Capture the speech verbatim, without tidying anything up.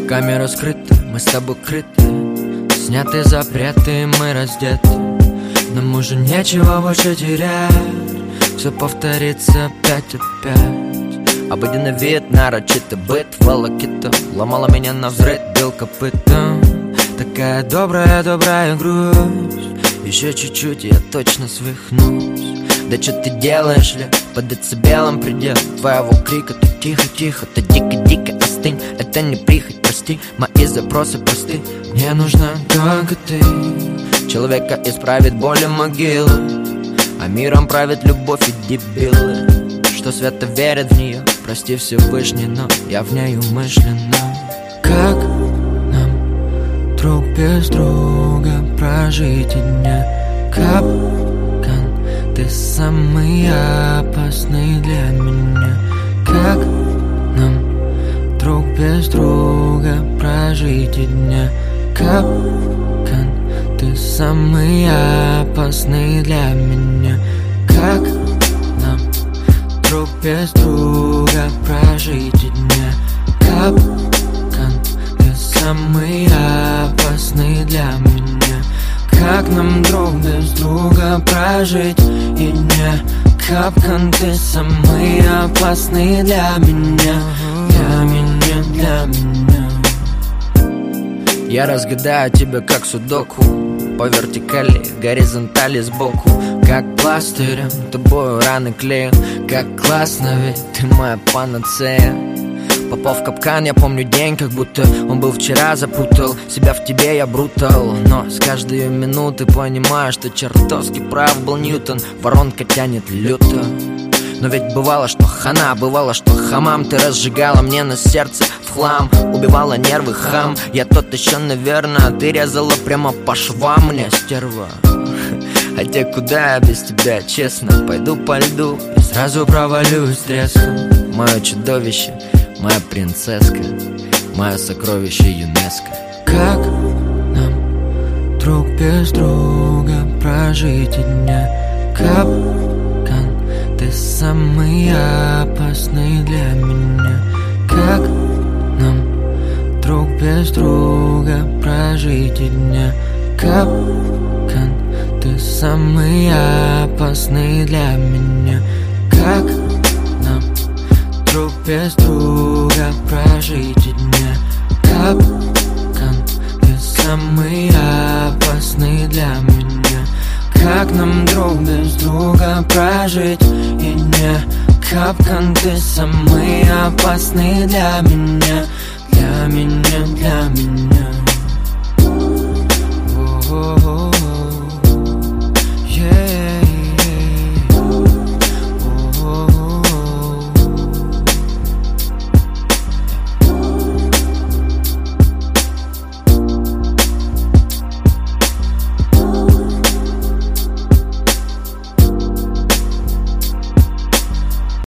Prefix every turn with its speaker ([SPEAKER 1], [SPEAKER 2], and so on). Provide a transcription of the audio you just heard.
[SPEAKER 1] Камера скрыта, мы с тобой крыты, сняты запреты, мы раздеты. Нам уже нечего больше терять, все повторится опять, опять. Обыденный вид, нарочитый быт, волокита ломала меня навзрыд, бил копытом. Такая добрая, добрая грусть, еще чуть-чуть, и я точно свихнусь. Да что ты делаешь, ли? Под децибелом предел твоего крика. Ты тихо-тихо, ты дико-дико остынь. Это не прихоть, прости, мои запросы просты. Мне нужна только ты. Человека исправит боль и могилы, а миром правит любовь и дебилы, что свято верят в нее. Прости Всевышний, но я в ней умышленно. Как нам друг без друга прожить и дня? Капкан, ты самый опасный для меня. Как нам друг без друга прожить и дня? Капкан, ты самый опасный для меня. Как нам друг без друга прожить и дня? Капкан, ты самый опасный для меня. Как нам друг без друга прожить и дня? Капкан, ты самый опасный для меня. Для меня, для меня. Я разгадаю тебя как судоку, по вертикали, горизонтали сбоку. Как пластырем тобою раны клею. Как классно, ведь ты моя панацея. Попал в капкан, я помню день, как будто он был вчера. Запутал себя в тебе, я брутал, но с каждой минуты понимаю, что чертовски прав был Ньютон. Воронка тянет люто. Но ведь бывало, что хана, бывало, что хамам. Ты разжигала мне на сердце в хлам, убивала нервы, хам. Я тот еще, наверное, ты резала прямо по швам мне, стерва. Хотя куда я без тебя, честно? Пойду по льду и сразу провалюсь треском. Мое чудовище, моя принцесска, мое сокровище ЮНЕСКО. Как нам друг без друга прожить и дня? Капкан, ты самый опасный для меня. Как нам друг без друга прожить и дня? Капкан, ты самый опасный для меня. Как нам друг без друга прожить и дня? Капкан, ты самый опасный для меня. Как нам друг без друга прожить и дня? Капкан, ты самый опасный для меня. Для меня,